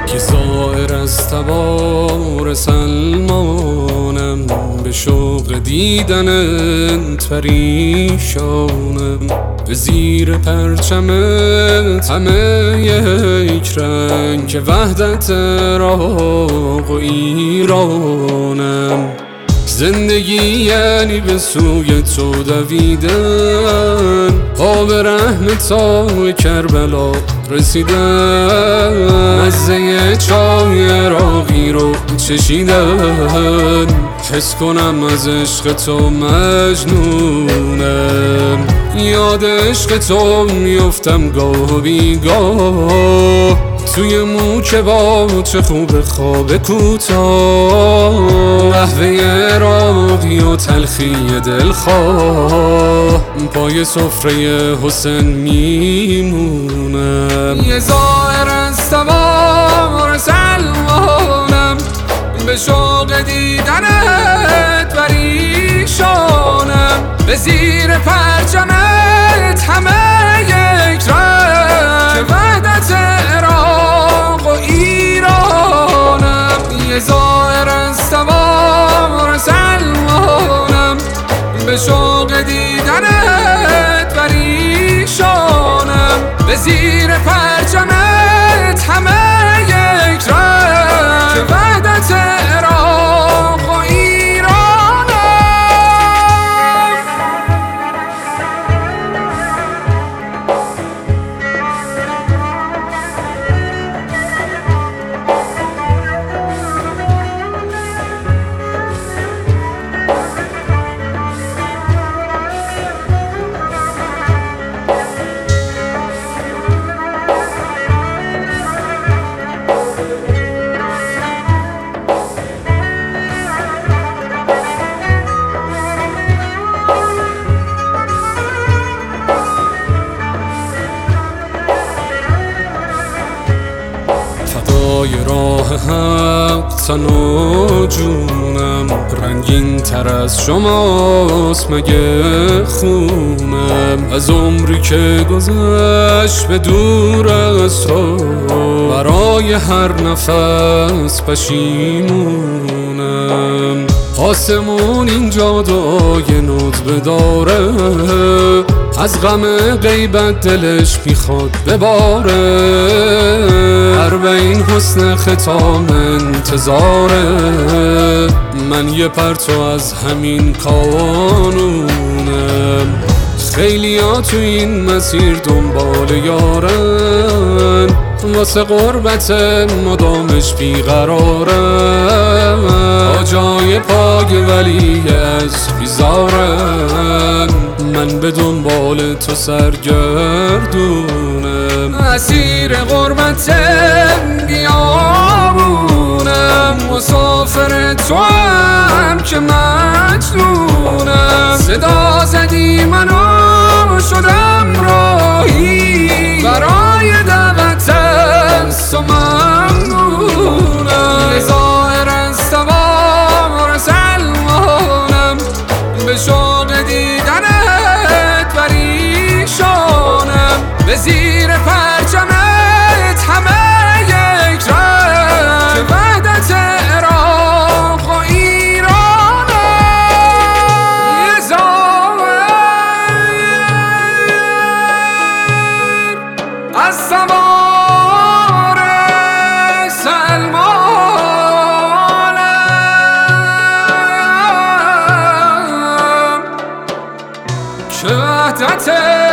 که زائر از تبار سلمانم، به شوق دیدنت پریشانم. به زیر پرچمت همه یک رنگ، که وحدت عراق و ایرانم. زندگی یعنی به سوی تو دویدن، پا به رحم تا کربلا رسیدن. مزه چای عراقی رو چشیدن، حس کنم از عشق تو مجنونم. یاد عشق تو میفتم گاه و بیگاه، توی مو که با چه خوب خواب کوتاه. قهوه عراقی و تلخی دلخواه، پای سفره حسین میمونم. یه زائر از تبار سلمانم، به شوق دیدنت پریشانم. به زیر پرچمت همه یک رنگ، که وحدت عراق و ایرانم. یه زائر از تبار سلمانم، به شوق دیدنت پریشانم. به زیر پرچمت همه یک رنگ، که وحدت عراق و ایرانم. راه حق تن و جونم، رنگین تر از شماست مگه خونم. از عمری که گذشت به دور از تو، برای هر نفس پشیمونم. آسمون اینجا دعای ندبه داره، از غم غیبت دلش میخواد بباره. این حسن ختام انتظاره، من یه پرتو از همین کانونم. خیلی ها تو این مسیر دنبال یارن، واسه غربت مدامش بیقرارن. آجای پاک ولی از بیزارن، من به دنبال تو سرگردونم. اسیر غربت بیابونم، مسافر تو هم که مجنونم. صدا زدی منو شدم راهی، برای دعوت از تو ممنونم. یه زائر از تبار سلمانم، به شوق دیدنت پریشانم. به زیر پرچمت همه یک رنگ، که وحدت عراق و ایرانم. یه زائر از تبار سلمانم، که وحدت